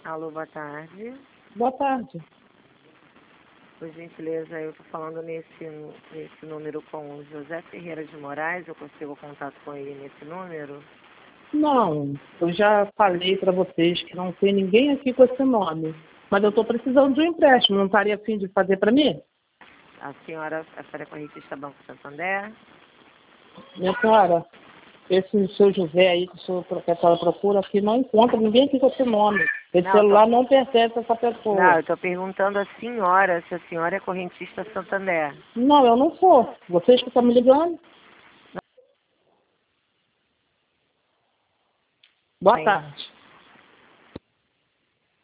Alô, boa tarde. Boa tarde. Por gentileza, eu estou falando nesse número com o José Ferreira de Moraes. Eu consigo contato com ele nesse número? Não, eu já falei para vocês que não tem ninguém aqui com esse nome. Mas eu estou precisando de um empréstimo. Não estaria afim de fazer para mim? A senhora é correntista Banco Santander? Minha senhora, esse seu José aí, que que a senhora procura aqui, não encontra ninguém aqui com esse nome. Esse celular não pertence a essa pessoa. Não, eu estou perguntando à senhora se a senhora é correntista Santander. Não, eu não sou. Vocês que estão me ligando? Boa tarde.